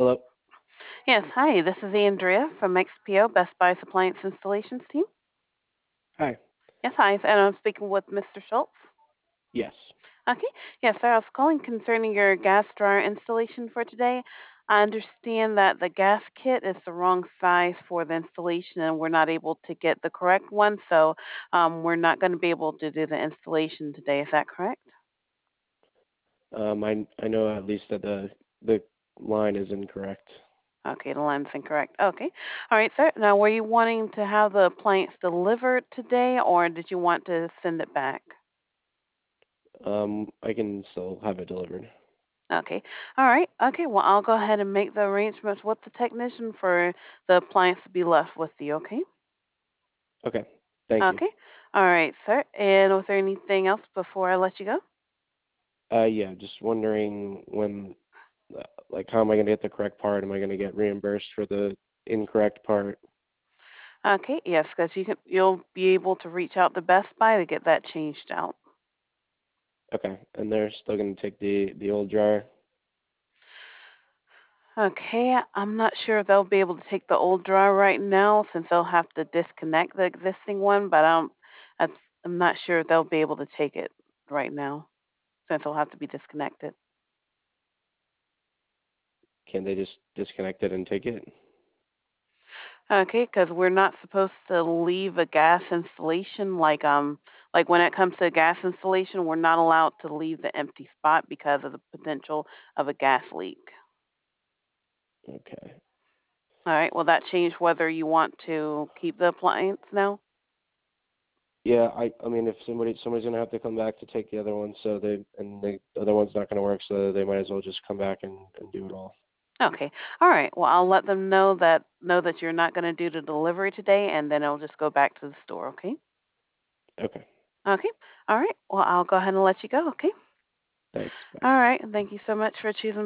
Hello. Yes, hi, this is Andrea from XPO, Best Buy Appliance Installations team. Hi. Yes, hi, and I'm speaking with Mr. Schultz. Yes. Okay, yes, sir, I was calling concerning your gas dryer installation for today. I understand that the gas kit is the wrong size for the installation and we're not able to get the correct one, so we're not going to be able to do the installation today. Is that correct? I know at least that the line is incorrect. Okay, the line's incorrect. Okay. All right, sir. Now, were you wanting to have the appliance delivered today or did you want to send it back? I can still have it delivered. Okay. All right. Okay. Well, I'll go ahead and make the arrangements with the technician for the appliance to be left with you. Okay. Okay. Thank you. Okay. All right, sir. And was there anything else before I let you go? Yeah, just wondering like, how am I gonna get the correct part? Am I gonna get reimbursed for the incorrect part? Okay. Yes, because you'll be able to reach out to Best Buy to get that changed out. Okay. And they're still gonna take the old dryer? Okay. I'm not sure if they'll be able to take the old dryer right now since they'll have to disconnect the existing one, but that's, I'm not sure if they'll be able to take it right now since it'll have to be disconnected. Can they just disconnect it and take it? Okay, because we're not supposed to leave a gas installation like when it comes to a gas installation, we're not allowed to leave the empty spot because of the potential of a gas leak. Okay. All right, will that change whether you want to keep the appliance now? Yeah, I mean, if somebody's gonna have to come back to take the other one, the other one's not gonna work, so they might as well just come back and do it all. Okay. All right. Well, I'll let them know that you're not going to do the delivery today, and then it'll just go back to the store. Okay. Okay. Okay. All right. Well, I'll go ahead and let you go. Okay. Thanks. Bye. All right. Thank you so much for choosing